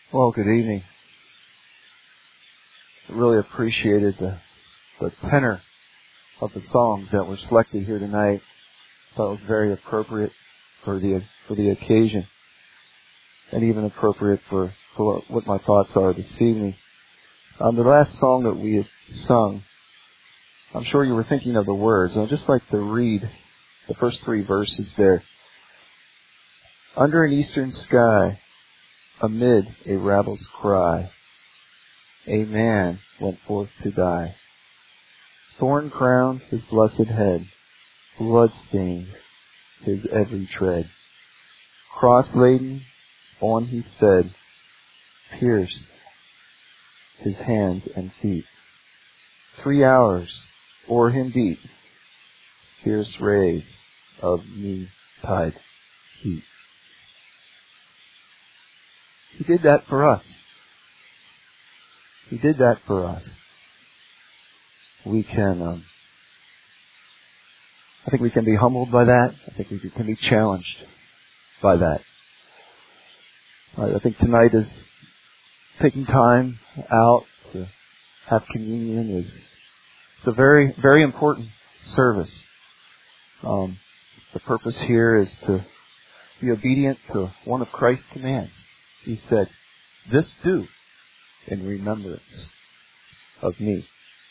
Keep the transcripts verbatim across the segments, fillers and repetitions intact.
Well, good evening. I really appreciated the, the tenor of the songs that were selected here tonight. I thought it was very appropriate for the for the occasion, and even appropriate for, for what my thoughts are this evening. Um, the last song that we had sung, I'm sure you were thinking of the words. I'd just like to read the first three verses there. Under an eastern sky, amid a rabble's cry, a man went forth to die. Thorn crowned his blessed head, blood stained his every tread. Cross laden, on he sped, pierced his hands and feet. Three hours o'er him beat, fierce rays of knee-tide heat. He did that for us. He did that for us. We can, um, I think we can be humbled by that. I think we can be challenged by that. I think tonight is taking time out to have communion is it's a very, very important service. Um, the purpose here is to be obedient to one of Christ's commands. He said, "This do in remembrance of me."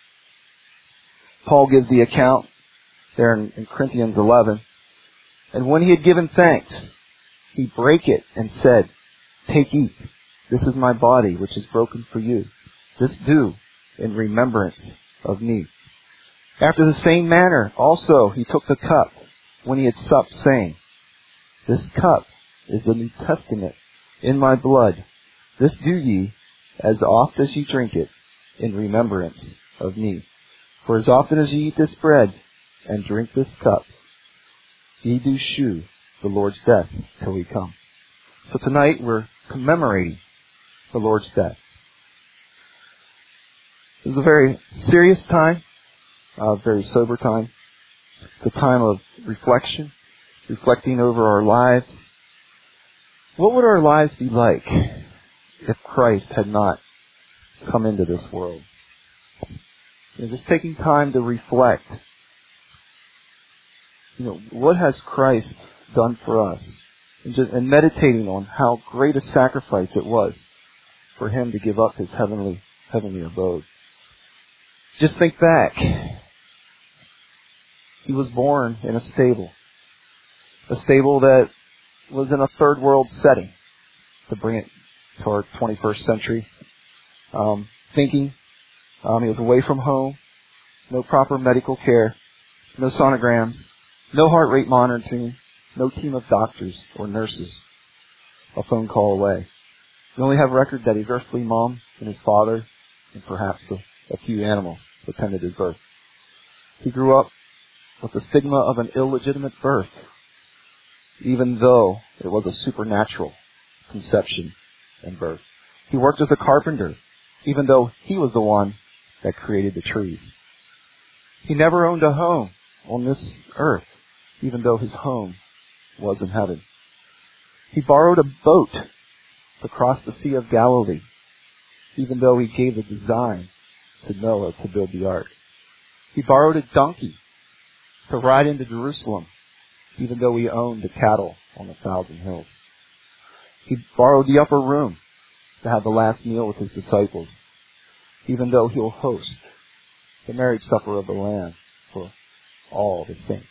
Paul gives the account there in, in Corinthians eleven. And when he had given thanks, he brake it and said, "Take, eat. This is my body, which is broken for you. This do in remembrance of me." After the same manner, also he took the cup when he had supped, saying, "This cup is the New Testament in my blood. This do ye, as oft as ye drink it, in remembrance of me. For as often as ye eat this bread and drink this cup, ye do shew the Lord's death till he come." So tonight we're commemorating the Lord's death. This is a very serious time, a very sober time. It's a time of reflection, reflecting over our lives. What would our lives be like if Christ had not come into this world? You know, just taking time to reflect. You know, what has Christ done for us? And, just, and meditating on how great a sacrifice it was for Him to give up His heavenly, heavenly abode. Just think back. He was born in a stable. A stable that was in a third world setting, to bring it to our twenty-first century um, thinking. Um, he was away from home, no proper medical care, no sonograms, no heart rate monitoring, no team of doctors or nurses, a phone call away. We only have record that his earthly mom and his father and perhaps a, a few animals attended his birth. He grew up with the stigma of an illegitimate birth, even though it was a supernatural conception and birth. He worked as a carpenter, even though he was the one that created the trees. He never owned a home on this earth, even though his home was in heaven. He borrowed a boat to cross the Sea of Galilee, even though he gave the design to Noah to build the ark. He borrowed a donkey to ride into Jerusalem, even though he owned the cattle on the thousand hills. He borrowed the upper room to have the last meal with his disciples, even though he'll host the marriage supper of the Lamb for all the saints.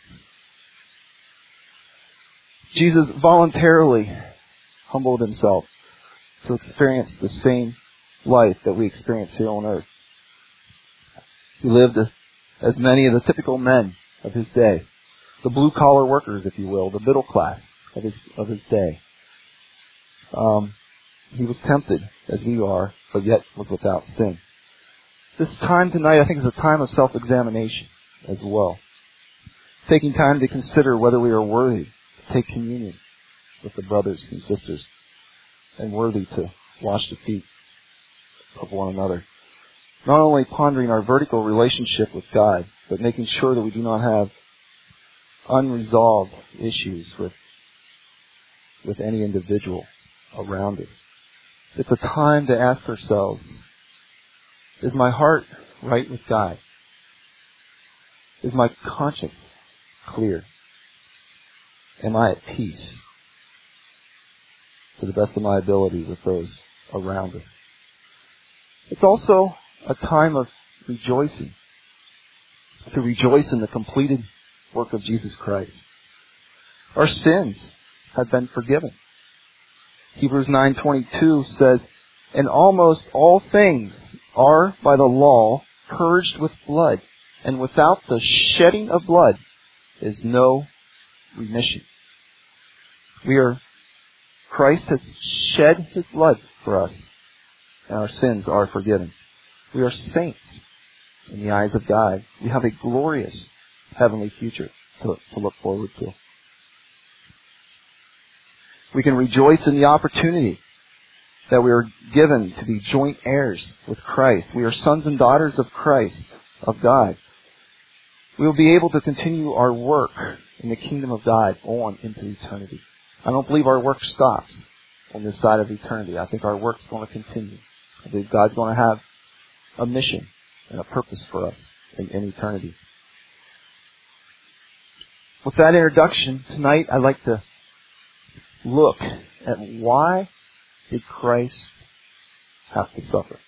Jesus voluntarily humbled himself to experience the same life that we experience here on earth. He lived as many of the typical men of his day, the blue-collar workers, if you will, the middle class of his of his day. Um, he was tempted, as we are, but yet was without sin. This time tonight, I think, is a time of self-examination as well. Taking time to consider whether we are worthy to take communion with the brothers and sisters and worthy to wash the feet of one another. Not only pondering our vertical relationship with God, but making sure that we do not have unresolved issues with with any individual around us. It's a time to ask ourselves, is my heart right with God? Is my conscience clear? Am I at peace to the best of my ability with those around us? It's also a time of rejoicing, to rejoice in the completed work of Jesus Christ. Our sins have been forgiven. Hebrews nine twenty-two says, "And almost all things are by the law purged with blood, and without the shedding of blood is no remission." We are, Christ has shed His blood for us, and our sins are forgiven. We are saints in the eyes of God. We have a glorious heavenly future to, to look forward to. We can rejoice in the opportunity that we are given to be joint heirs with Christ. We are sons and daughters of Christ, of God. We will be able to continue our work in the kingdom of God on into eternity. I don't believe our work stops on this side of eternity. I think our work's going to continue. I believe God's going to have a mission and a purpose for us in, in eternity. With that introduction, tonight I'd like to look at why did Christ have to suffer.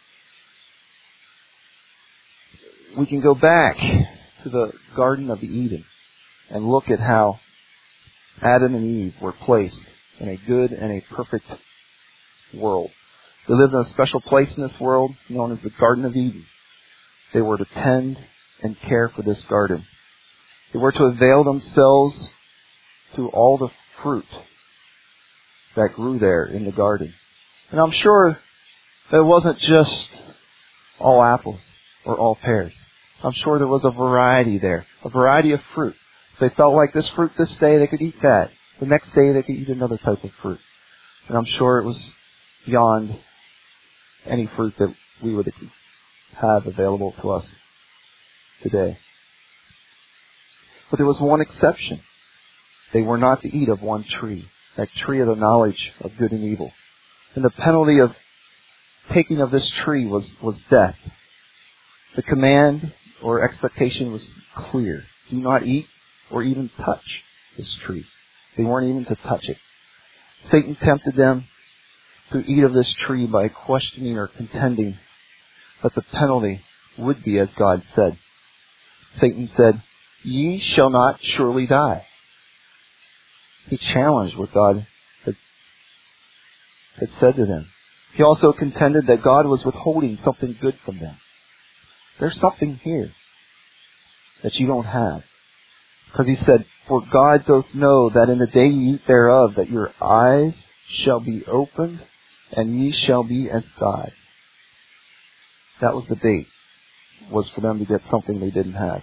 We can go back to the Garden of Eden and look at how Adam and Eve were placed in a good and a perfect world. They lived in a special place in this world known as the Garden of Eden. They were to tend and care for this garden. They were to avail themselves to all the fruit that grew there in the garden. And I'm sure that it wasn't just all apples or all pears. I'm sure there was a variety there, a variety of fruit. If they felt like this fruit this day, they could eat that. The next day, they could eat another type of fruit. And I'm sure it was beyond any fruit that we would have available to us today. But there was one exception. They were not to eat of one tree, that tree of the knowledge of good and evil. And the penalty of taking of this tree was, was death. The command or expectation was clear. Do not eat or even touch this tree. They weren't even to touch it. Satan tempted them to eat of this tree by questioning or contending that the penalty would be as God said. Satan said, "Ye shall not surely die." He challenged what God had, had said to them. He also contended that God was withholding something good from them. There's something here that you don't have. Because he said, "For God doth know that in the day ye eat thereof, that your eyes shall be opened, and ye shall be as God." That was the bait, was for them to get something they didn't have.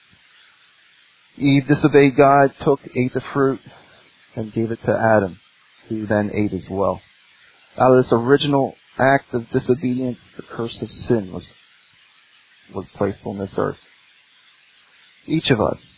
Eve disobeyed God, took, ate the fruit, and gave it to Adam, who then ate as well. Out of this original act of disobedience, the curse of sin was, was placed on this earth. Each of us,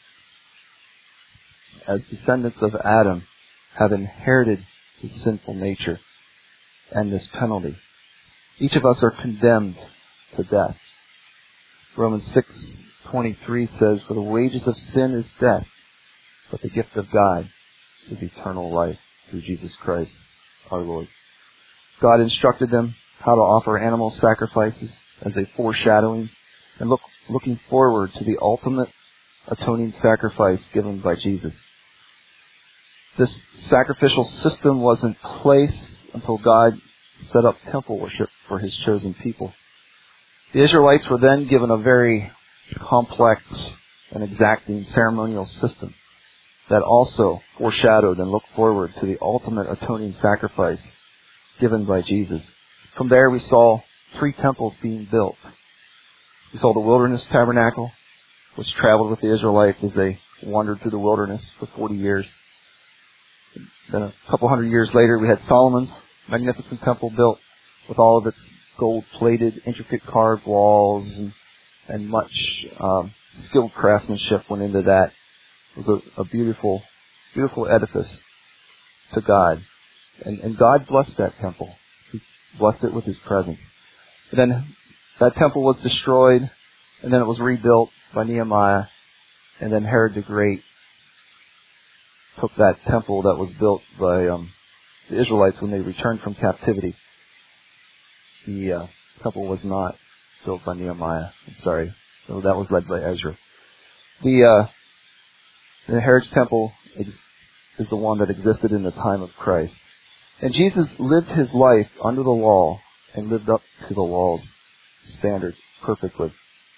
as descendants of Adam, have inherited his sinful nature and this penalty. Each of us are condemned to death. Romans six twenty-three says, "For the wages of sin is death, but the gift of God is eternal life through Jesus Christ our Lord." God instructed them how to offer animal sacrifices as a foreshadowing and look, looking forward to the ultimate atoning sacrifice given by Jesus. This sacrificial system was in place until God set up temple worship for His chosen people. The Israelites were then given a very complex and exacting ceremonial system that also foreshadowed and looked forward to the ultimate atoning sacrifice given by Jesus. From there we saw three temples being built. We saw the wilderness tabernacle, which traveled with the Israelites as they wandered through the wilderness for forty years. Then a couple hundred years later, we had Solomon's magnificent temple built with all of its gold-plated, intricate carved walls, and, and much um, skilled craftsmanship went into that. It was a, a beautiful, beautiful edifice to God. And, and God blessed that temple. He blessed it with his presence. And then that temple was destroyed, and then it was rebuilt by Nehemiah, and then Herod the Great took that temple that was built by um, the Israelites when they returned from captivity. The uh, temple was not built by Nehemiah. I'm sorry. So that was led by Ezra. The, uh, the Herod's temple is the one that existed in the time of Christ. And Jesus lived his life under the law and lived up to the law's standards perfectly.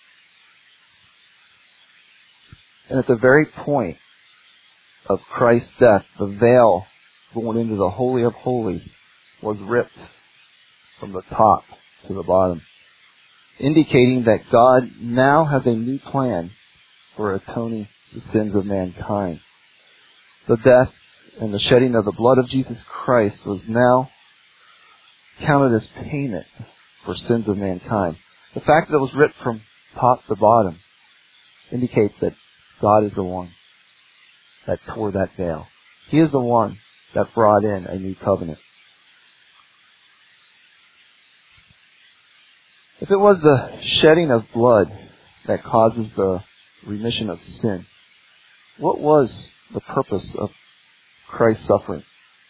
And at the very point of Christ's death, the veil going into the Holy of Holies was ripped from the top to the bottom, indicating that God now has a new plan for atoning the sins of mankind. The death and the shedding of the blood of Jesus Christ was now counted as payment for sins of mankind. The fact that it was ripped from top to bottom indicates that God is the one that tore that veil. He is the one that brought in a new covenant. If it was the shedding of blood that causes the remission of sin, what was the purpose of Christ's suffering?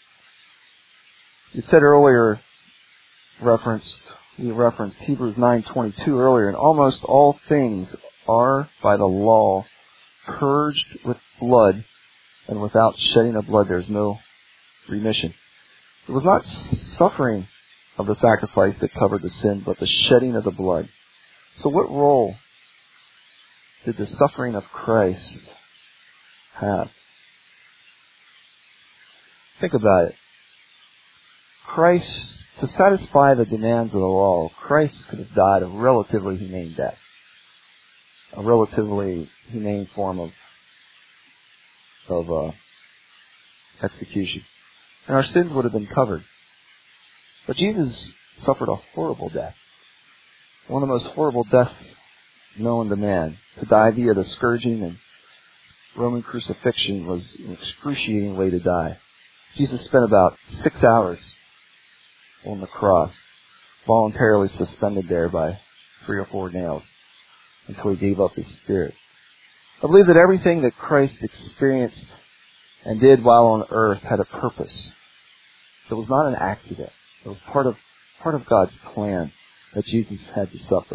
You said earlier, referenced, we referenced Hebrews nine twenty-two earlier, and almost all things are by the law purged with blood, and without shedding of blood there's no remission. It was not suffering of the sacrifice that covered the sin, but the shedding of the blood. So what role did the suffering of Christ have? Think about it. Christ, to satisfy the demands of the law, Christ could have died a relatively humane death. A relatively humane form of of uh, execution. And our sins would have been covered. But Jesus suffered a horrible death. One of the most horrible deaths known to man. To die via the scourging and Roman crucifixion was an excruciating way to die. Jesus spent about six hours on the cross, voluntarily suspended there by three or four nails until he gave up his spirit. I believe that everything that Christ experienced and did while on earth had a purpose. It was not an accident. It was part of part of God's plan that Jesus had to suffer.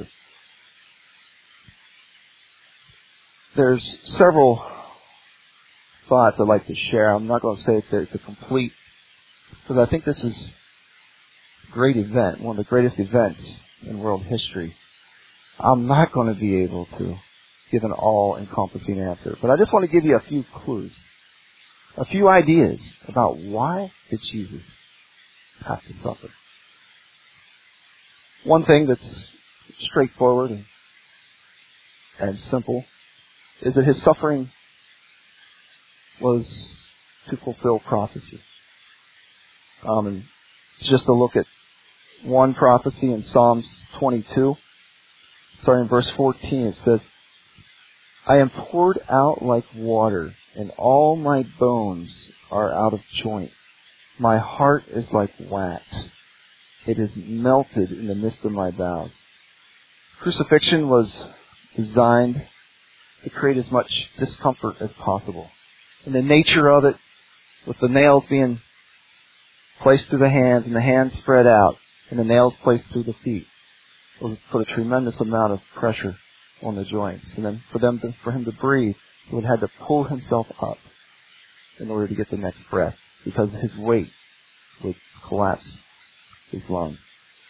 There's several thoughts I'd like to share. I'm not going to say it's a complete, because I think this is a great event, one of the greatest events in world history. I'm not going to be able to give an all-encompassing answer, but I just want to give you a few clues, a few ideas about why did Jesus have to suffer. One thing that's straightforward and, and simple is that his suffering was to fulfill prophecy. Um, and just to look at one prophecy in Psalms twenty-two, starting in verse fourteen, it says, I am poured out like water, and all my bones are out of joint. My heart is like wax. It is melted in the midst of my bowels. Crucifixion was designed to create as much discomfort as possible. And the nature of it, with the nails being placed through the hands and the hands spread out and the nails placed through the feet, was put a tremendous amount of pressure on the joints. And then for them to, for him to breathe, he would have had to pull himself up in order to get the next breath, because his weight would collapse his lungs.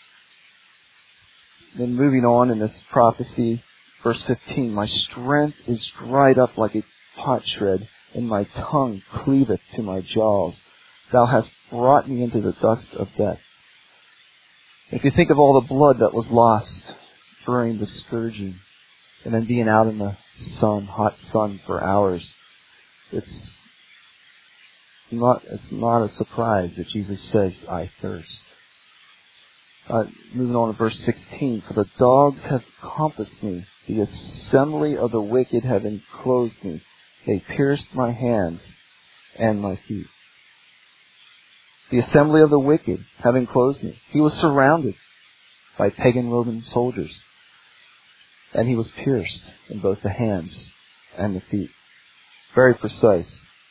Then moving on in this prophecy, verse fifteen, my strength is dried up like a potsherd, and my tongue cleaveth to my jaws. Thou hast brought me into the dust of death. If you think of all the blood that was lost during the scourging, and then being out in the sun, hot sun for hours, it's not, it's not a surprise that Jesus says, I thirst. Uh, moving on to verse sixteen, for the dogs have compassed me, the assembly of the wicked have enclosed me. They pierced my hands and my feet. the assembly of the wicked have enclosed me. He was surrounded by pagan Roman soldiers, and he was pierced in both the hands and the feet. Very precise.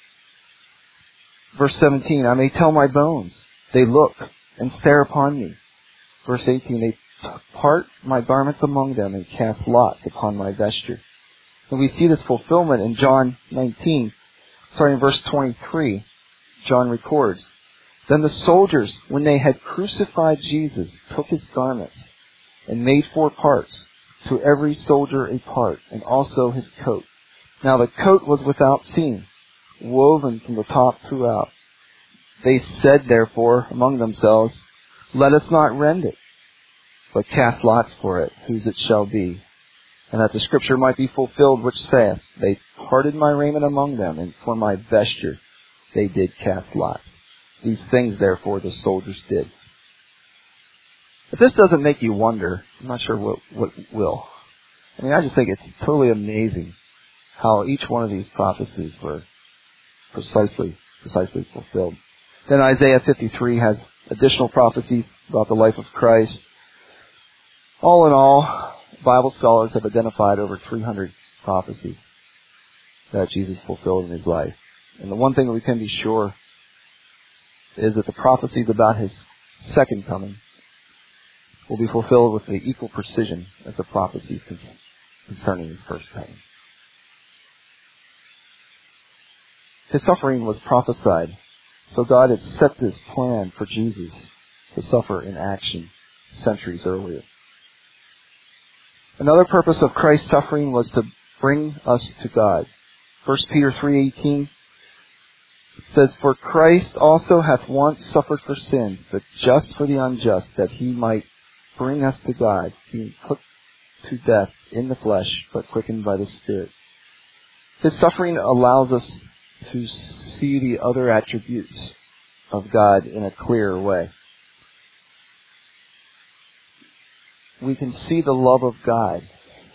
Verse seventeen, I may tell my bones. They look and stare upon me. Verse eighteen, they part my garments among them and cast lots upon my vesture. And we see this fulfillment in John nineteen, starting in verse twenty-three. John records, Then the soldiers, when they had crucified Jesus, took his garments and made four parts, to every soldier a part, and also his coat. Now the coat was without seam, woven from the top throughout. They said, therefore, among themselves, Let us not rend it, but cast lots for it, whose it shall be. And that the scripture might be fulfilled, which saith, They parted my raiment among them, and for my vesture they did cast lots. These things, therefore, the soldiers did. If this doesn't make you wonder, I'm not sure what, what will. I mean, I just think it's totally amazing how each one of these prophecies were precisely, precisely fulfilled. Then Isaiah fifty-three has additional prophecies about the life of Christ. All in all, Bible scholars have identified over three hundred prophecies that Jesus fulfilled in his life. And the one thing that we can be sure is that the prophecies about his second coming will be fulfilled with the equal precision as the prophecies concerning his first coming. His suffering was prophesied, so God had set this plan for Jesus to suffer in action centuries earlier. Another purpose of Christ's suffering was to bring us to God. First Peter three eighteen says, For Christ also hath once suffered for sin, but just for the unjust, that he might bring us to God, being put to death in the flesh, but quickened by the Spirit. His suffering allows us to see the other attributes of God in a clearer way. We can see the love of God.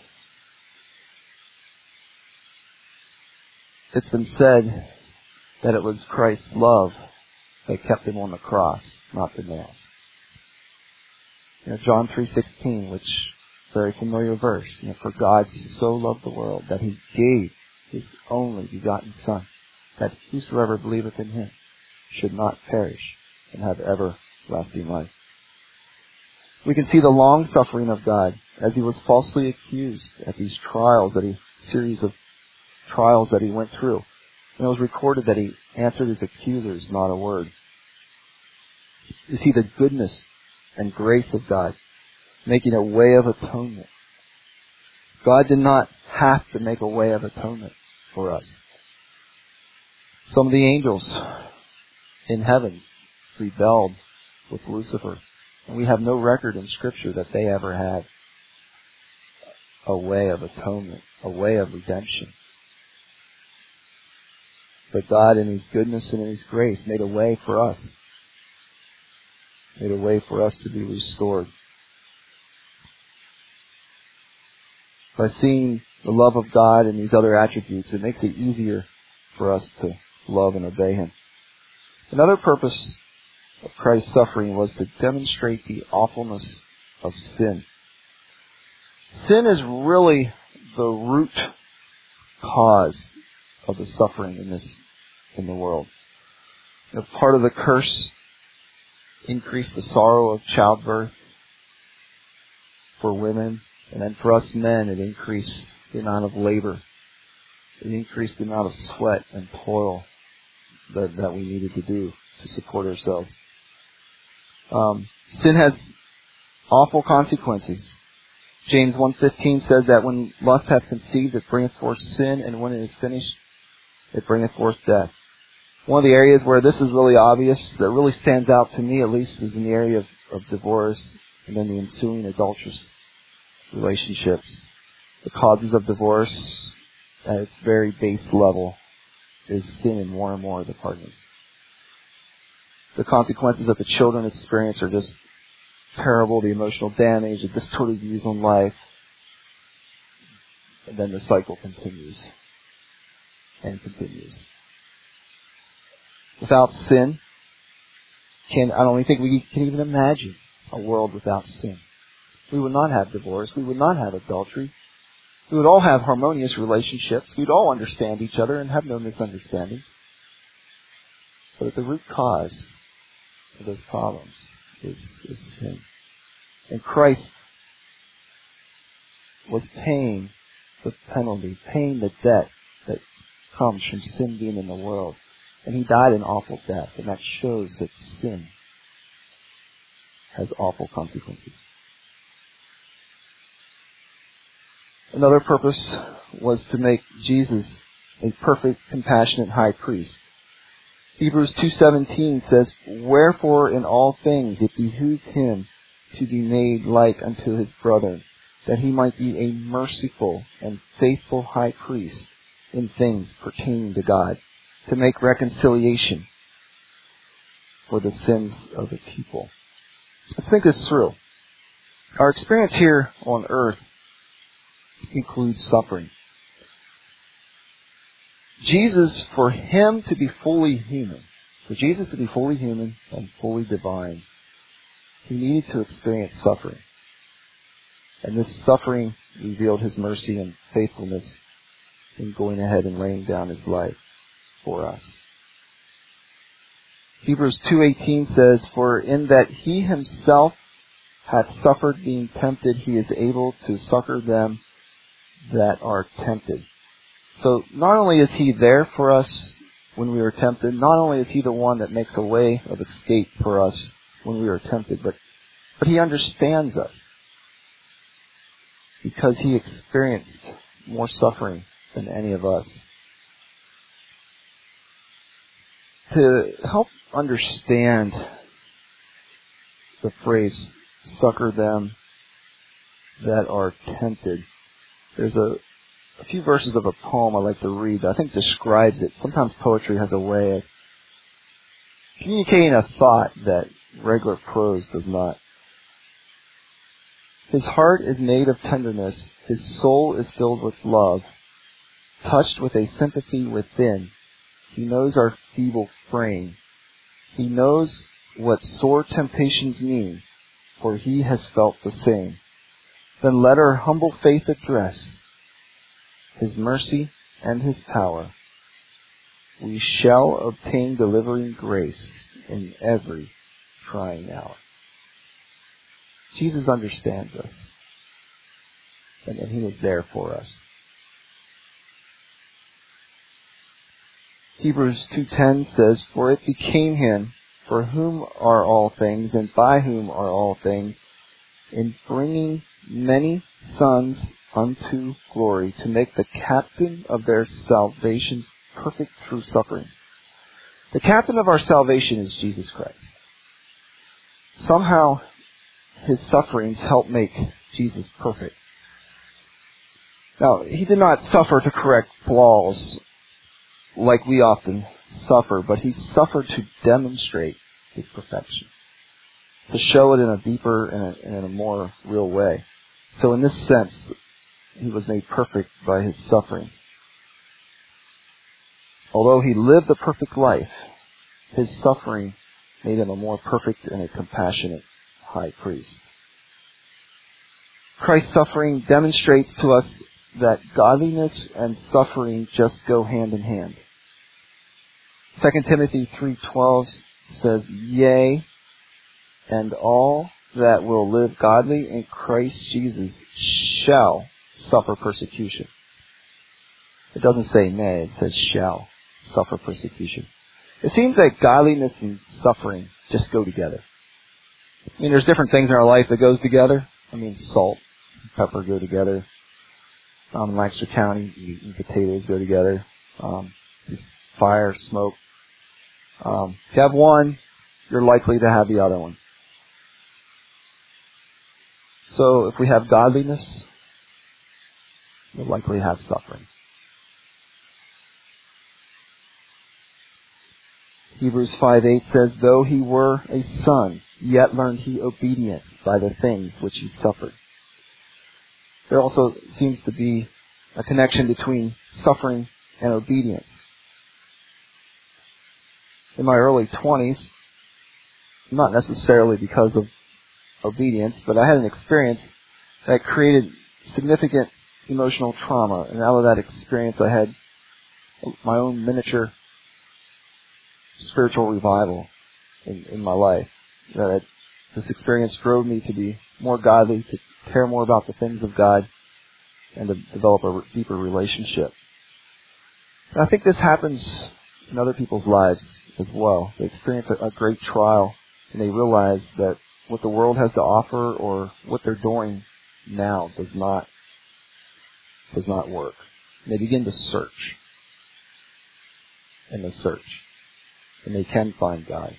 It's been said that it was Christ's love that kept him on the cross, not the nails. You know, John three sixteen, which is a very familiar verse. You know, For God so loved the world that he gave his only begotten Son, that whosoever believeth in him should not perish and have everlasting life. We can see the long suffering of God as he was falsely accused at these trials, that he series of trials that he went through. And it was recorded that he answered his accusers not a word. You see the goodness and grace of God making a way of atonement. God did not have to make a way of atonement for us. Some of the angels in heaven rebelled with Lucifer. And we have no record in Scripture that they ever had a way of atonement, a way of redemption. But God, in his goodness and in his grace, made a way for us. Made a way for us to be restored. By seeing the love of God and these other attributes, it makes it easier for us to love and obey him. Another purpose of Christ's suffering was to demonstrate the awfulness of sin. Sin is really the root cause of the suffering in this in the world. You know, part of the curse increased the sorrow of childbirth for women, and then for us men it increased the amount of labor. It increased the amount of sweat and toil that, that we needed to do to support ourselves. Um, sin has awful consequences. James one fifteen says that when lust hath conceived, it bringeth forth sin, and when it is finished, it bringeth forth death. One of the areas where this is really obvious, that really stands out to me at least, is in the area of, of divorce and then the ensuing adulterous relationships. The causes of divorce at its very base level is sin in more and more of the partners. The consequences that the children experience are just terrible, the emotional damage, the distorted views on life. And then the cycle continues and continues. Without sin, can, I don't think we can even imagine a world without sin. We would not have divorce. We would not have adultery. We would all have harmonious relationships. We'd all understand each other and have no misunderstandings. But at the root cause of those problems is, is sin. And Christ was paying the penalty, paying the debt that comes from sin being in the world. And He died an awful death, and that shows that sin has awful consequences. Another purpose was to make Jesus a perfect, compassionate high priest. Hebrews two seventeen says, "Wherefore in all things it behooved Him to be made like unto His brethren, that He might be a merciful and faithful high priest in things pertaining to God, to make reconciliation for the sins of the people." Let's think this through. Our experience here on earth includes suffering. Jesus, for Him to be fully human, for Jesus to be fully human and fully divine, He needed to experience suffering. And this suffering revealed His mercy and faithfulness in going ahead and laying down His life for us. Hebrews two eighteen says, "For in that He Himself hath suffered being tempted, He is able to succor them that are tempted." So not only is He there for us when we are tempted, not only is He the one that makes a way of escape for us when we are tempted, but, but He understands us because He experienced more suffering than any of us. To help understand the phrase, "succor them that are tempted," there's a, a few verses of a poem I like to read that I think describes it. Sometimes poetry has a way of communicating a thought that regular prose does not. "His heart is made of tenderness, His soul is filled with love, touched with a sympathy within. He knows our feeble frame. He knows what sore temptations mean, for He has felt the same. Then let our humble faith address His mercy and His power. We shall obtain delivering grace in every trying hour." Jesus understands us, and He is there for us. Hebrews two ten says, "For it became Him, for whom are all things, and by whom are all things, in bringing many sons unto glory, to make the captain of their salvation perfect through sufferings." The captain of our salvation is Jesus Christ. Somehow, His sufferings help make Jesus perfect. Now, He did not suffer to correct flaws like we often suffer, but He suffered to demonstrate His perfection, to show it in a deeper and in, in a more real way. So in this sense, He was made perfect by His suffering. Although He lived a perfect life, His suffering made Him a more perfect and a compassionate high priest. Christ's suffering demonstrates to us that godliness and suffering just go hand in hand. Second Timothy three twelve says, "Yea, and all that will live godly in Christ Jesus shall suffer persecution." It doesn't say may, it says shall suffer persecution. It seems that godliness and suffering just go together. I mean, there's different things in our life that goes together. I mean, salt and pepper go together. Um, in Lancaster County, meat and potatoes go together. Um, just fire, smoke. Um, if you have one, you're likely to have the other one. So if we have godliness, we'll likely have suffering. Hebrews five eight says, "Though He were a son, yet learned He obedience by the things which He suffered." There also seems to be a connection between suffering and obedience. In my early twenties, not necessarily because of obedience, but I had an experience that created significant emotional trauma. And out of that experience, I had my own miniature spiritual revival in, in my life. That it, this experience drove me to be more godly, to care more about the things of God, and to develop a deeper relationship. And I think this happens in other people's lives as well. They experience a, a great trial, and they realize that what the world has to offer or what they're doing now does not does not work. And they begin to search. And they search. And they can find God.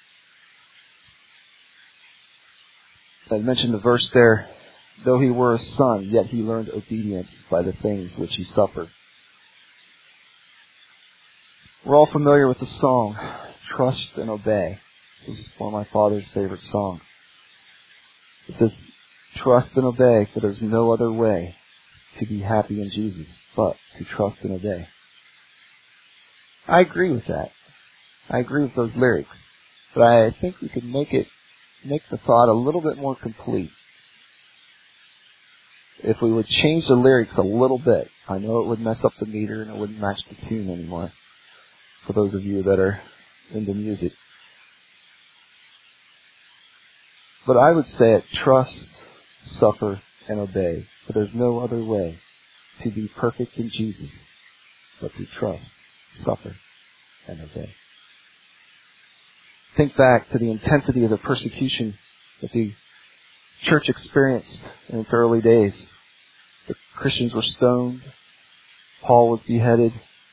I mentioned the verse there, though he were a son, yet he learned obedience by the things which he suffered. We're all familiar with the song, Trust and Obey. This is one of my father's favorite songs. It says, trust and obey, for there's no other way to be happy in Jesus but to trust and obey. I agree with that. I agree with those lyrics. But I think we could make it, make the thought a little bit more complete. If we would change the lyrics a little bit, I know it would mess up the meter and it wouldn't match the tune anymore. For those of you that are into music. But I would say it, trust, suffer, and obey. For there's no other way to be perfect in Jesus but to trust, suffer, and obey. Think back to the intensity of the persecution that the church experienced in its early days. The Christians were stoned. Paul was beheaded.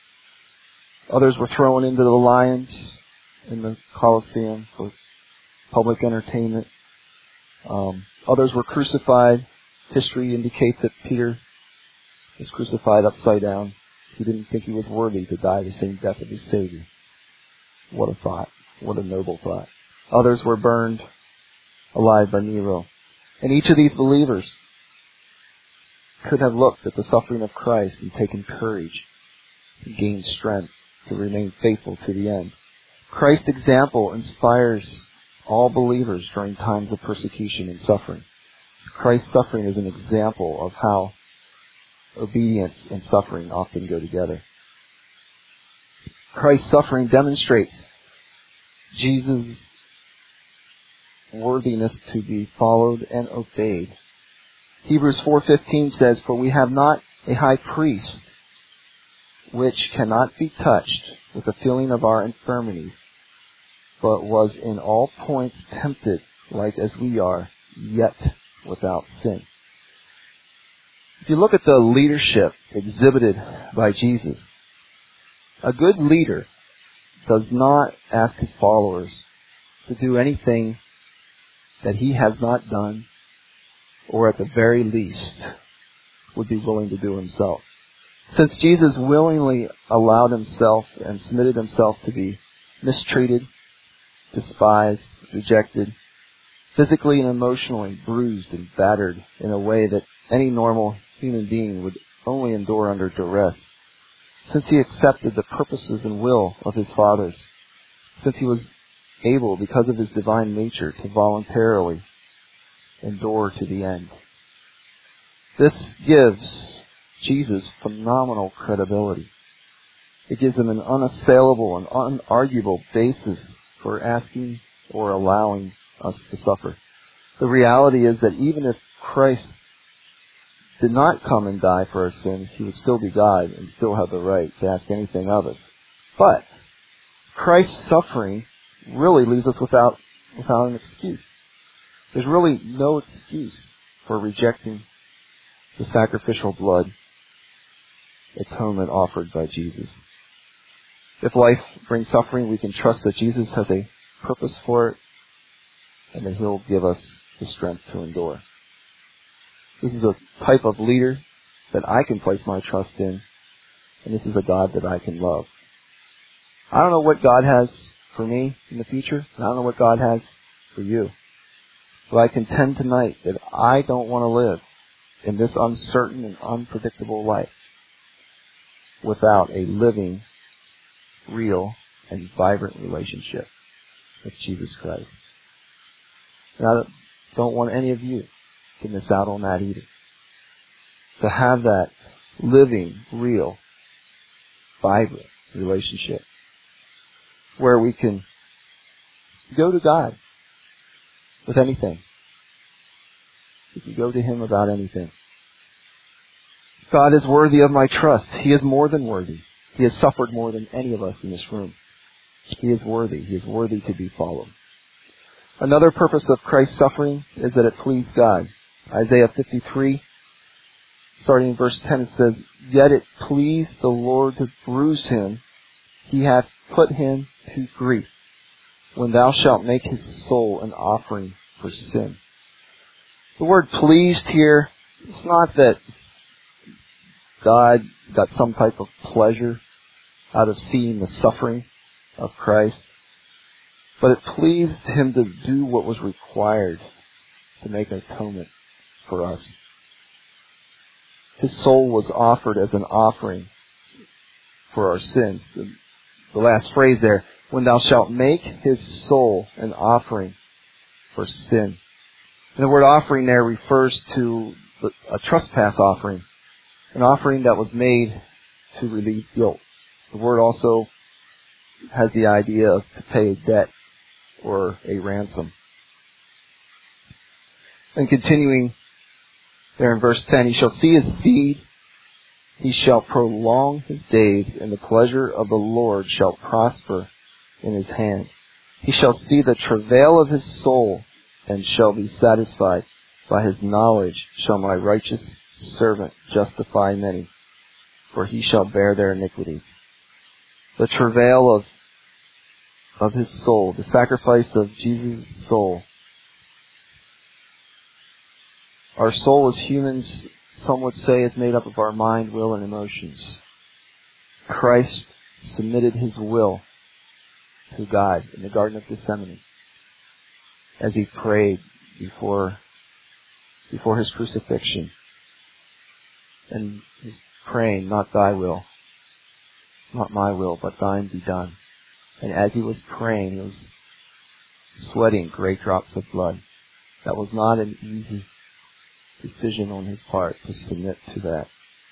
Others were thrown into the lions in the Colosseum for public entertainment. Um, others were crucified. History indicates that Peter was crucified upside down. He didn't think he was worthy to die the same death of his Savior. What a thought. What a noble thought. Others were burned alive by Nero. And each of these believers could have looked at the suffering of Christ and taken courage and gained strength to remain faithful to the end. Christ's example inspires all believers during times of persecution and suffering. Christ's suffering is an example of how obedience and suffering often go together. Christ's suffering demonstrates Jesus' worthiness to be followed and obeyed. Hebrews four fifteen says, for we have not a high priest which cannot be touched with the feeling of our infirmities, but was in all points tempted like as we are, yet without sin. If you look at the leadership exhibited by Jesus, a good leader does not ask his followers to do anything that he has not done, or at the very least would be willing to do himself. Since Jesus willingly allowed himself and submitted himself to be mistreated, despised, rejected, physically and emotionally bruised and battered in a way that any normal human being would only endure under duress, since he accepted the purposes and will of his fathers, since he was able, because of his divine nature, to voluntarily endure to the end. This gives Jesus phenomenal credibility. It gives him an unassailable and unarguable basis for asking or allowing us to suffer. The reality is that even if Christ did not come and die for our sins, he would still be God and still have the right to ask anything of us. But Christ's suffering really leaves us without without an excuse. There's really no excuse for rejecting the sacrificial blood atonement offered by Jesus. If life brings suffering, we can trust that Jesus has a purpose for it, and that he'll give us the strength to endure. This is a type of leader that I can place my trust in, and this is a God that I can love. I don't know what God has for me in the future, and I don't know what God has for you. But I contend tonight that I don't want to live in this uncertain and unpredictable life without a living, real, and vibrant relationship with Jesus Christ. And I don't want any of you to miss out on that either. To have that living, real, vibrant relationship where we can go to God with anything. We can go to Him about anything. God is worthy of my trust. He is more than worthy. He has suffered more than any of us in this room. He is worthy. He is worthy to be followed. Another purpose of Christ's suffering is that it pleased God. Isaiah fifty-three, starting in verse ten, it says, Yet it pleased the Lord to bruise him. He hath put him to grief. When thou shalt make his soul an offering for sin. The word pleased here, it's not that God got some type of pleasure out of seeing the suffering of Christ, but it pleased Him to do what was required to make an atonement for us. His soul was offered as an offering for our sins. The, the last phrase there, when thou shalt make his soul an offering for sin. And the word offering there refers to a trespass offering, an offering that was made to relieve guilt. The word also has the idea of to pay a debt or a ransom. And continuing there in verse ten, he shall see his seed, he shall prolong his days, and the pleasure of the Lord shall prosper in his hand. He shall see the travail of his soul, and shall be satisfied. By his knowledge shall my righteous servant justify many, for he shall bear their iniquities. The travail of of his soul, the sacrifice of Jesus' soul. Our soul as humans, some would say, is made up of our mind, will, and emotions. Christ submitted his will to God in the Garden of Gethsemane as he prayed before, before his crucifixion. And he's praying, not thy will, not my will, but thine be done. And as he was praying, he was sweating great drops of blood. That was not an easy decision on his part to submit to that.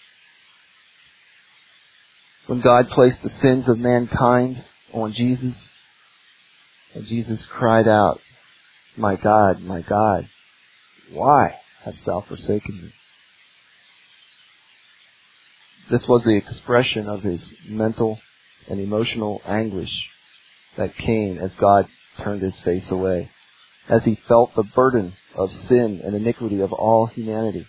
When God placed the sins of mankind on Jesus, and Jesus cried out, My God, my God, why hast thou forsaken me? This was the expression of his mental and emotional anguish that came as God turned his face away, as he felt the burden of sin and iniquity of all humanity.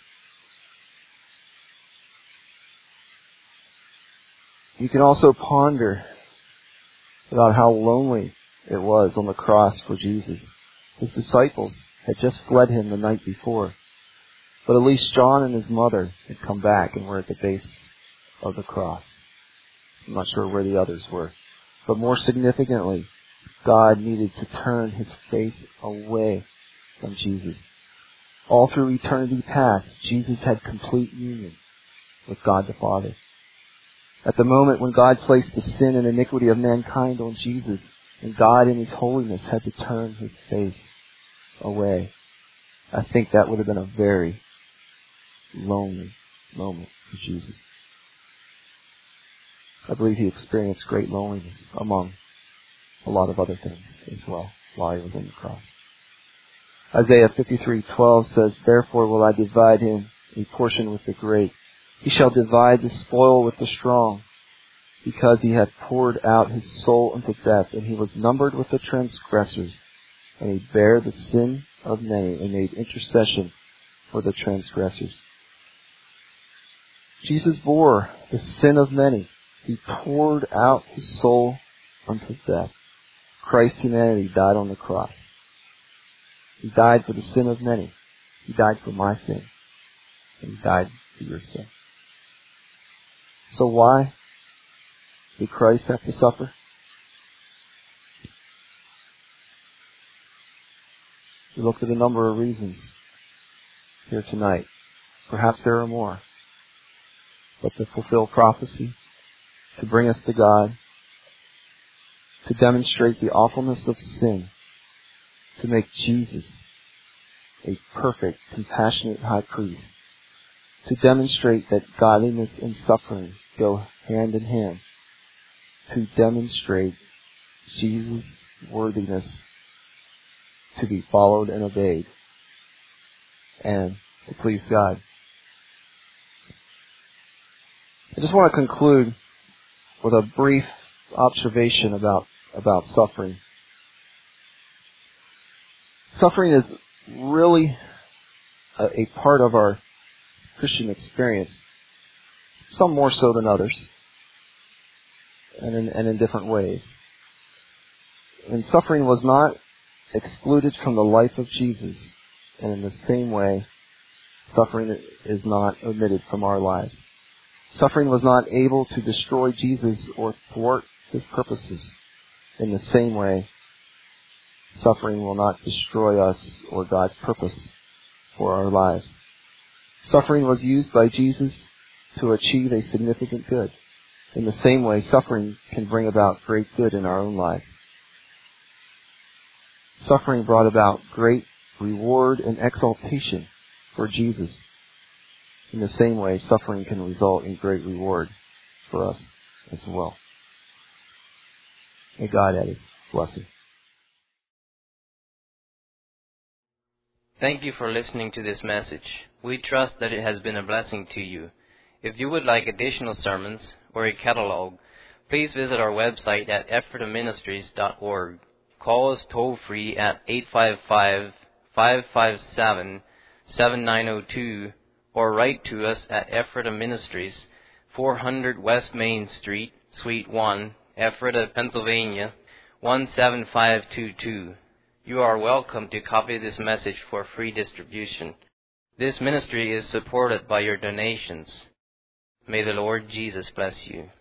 You can also ponder about how lonely it was on the cross for Jesus. His disciples had just fled him the night before, but at least John and his mother had come back and were at the base of the cross. I'm not sure where the others were. But more significantly, God needed to turn his face away from Jesus. All through eternity past, Jesus had complete union with God the Father. At the moment when God placed the sin and iniquity of mankind on Jesus, and God in his holiness had to turn his face away, I think that would have been a very lonely moment for Jesus. I believe he experienced great loneliness among a lot of other things as well while he was on the cross. Isaiah fifty-three twelve says, Therefore will I divide him a portion with the great. He shall divide the spoil with the strong, because he hath poured out his soul unto death, and he was numbered with the transgressors, and he bare the sin of many, and made intercession for the transgressors. Jesus bore the sin of many. He poured out his soul unto death. Christ's humanity died on the cross. He died for the sin of many. He died for my sin. And he died for your sin. So why did Christ have to suffer? We looked at a number of reasons here tonight. Perhaps there are more. But to fulfill prophecy, to bring us to God, to demonstrate the awfulness of sin, to make Jesus a perfect, compassionate high priest, to demonstrate that godliness and suffering go hand in hand, to demonstrate Jesus' worthiness to be followed and obeyed, and to please God. I just want to conclude with a brief observation about, about suffering. Suffering is really a, a part of our Christian experience, some more so than others, and in, and in different ways. And suffering was not excluded from the life of Jesus, and in the same way, suffering is not omitted from our lives. Suffering was not able to destroy Jesus or thwart His purposes. In the same way, suffering will not destroy us or God's purpose for our lives. Suffering was used by Jesus to achieve a significant good. In the same way, suffering can bring about great good in our own lives. Suffering brought about great reward and exaltation for Jesus. In the same way, suffering can result in great reward for us as well. May God add His blessing. Thank you for listening to this message. We trust that it has been a blessing to you. If you would like additional sermons or a catalog, please visit our website at ephrata ministries dot org. Call us toll-free at eight five five, five five seven, seven nine zero two or write to us at Ephrata Ministries, four hundred West Main Street, Suite one, Ephrata, Pennsylvania, one seven five two two. You are welcome to copy this message for free distribution. This ministry is supported by your donations. May the Lord Jesus bless you.